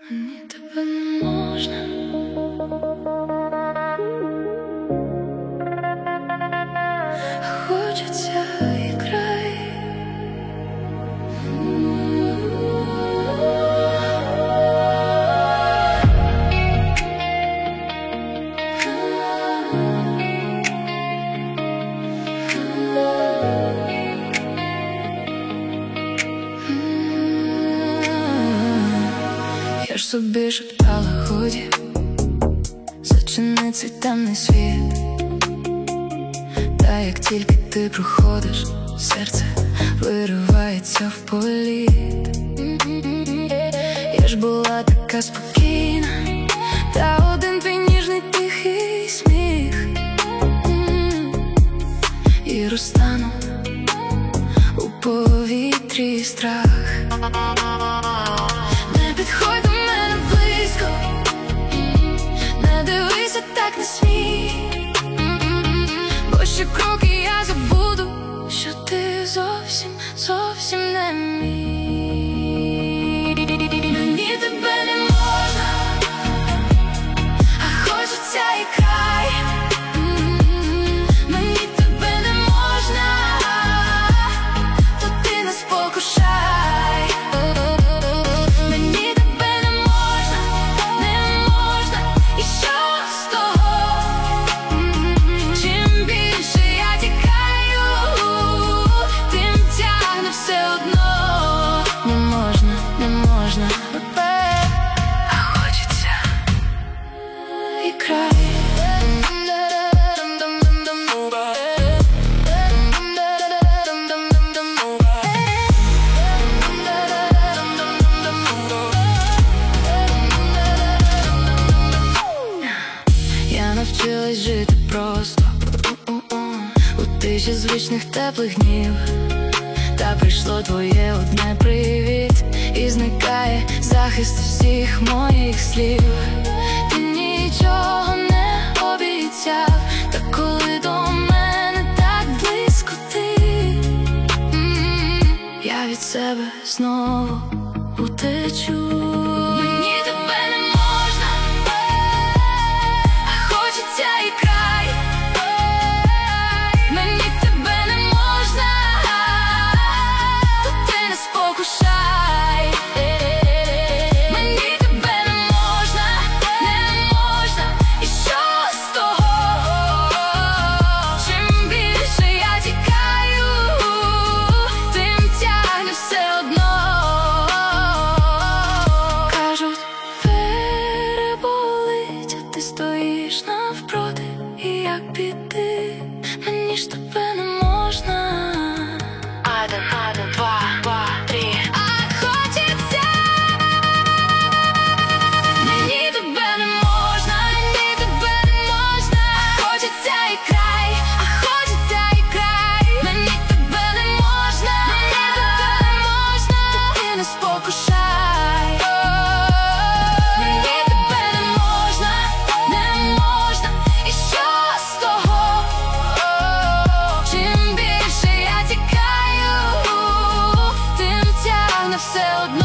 Мені тебе не можна. Хочеться і край. Я ж собі шептала, годі, зачини цей темний світ. Та як тільки ти проходиш, серце виривається в політ. Я ж була така спокійна, та один твій ніжний тихий сміх і розтану у повітрі страх. Не підходь до мене близько, не дивися так, не смій, бо ще кроки я забуду, що ти зовсім не мій. Мені тебе не можна, а хочеться і край. Мені тебе не можна, то ти не спокушай. Мені тебе не можна, і що з того? Чим більше я тікаю, тим тягне все одно. Не можна, а хочеться і край. Я навчилась жити просто у тиші звичних теплих днів. Та прийшло твоє одне привіт, і зникає захист всіх моїх слів. Ти нічого не обіцяв, та коли до мене так близько ти, я від себе знову утечу. Мені тебе не можна, а хочеться і край. Мені тебе не можна, то ти не спокушай. Мені тебе не можна, і що з того? Чим більше я тікаю, тим тягне все одно. Кажуть, переболить, а ти стоїш навпроти, і як піти? Мені ж тебе не можна. Один, два, три. А хочеться. Мені тебе не можна, хочеться і край, а хочеться і край. Мені тебе не можна, то ти не спокушай. Мені тебе не можна, і що з того? Чим більше я тікаю, тим тягне все одно.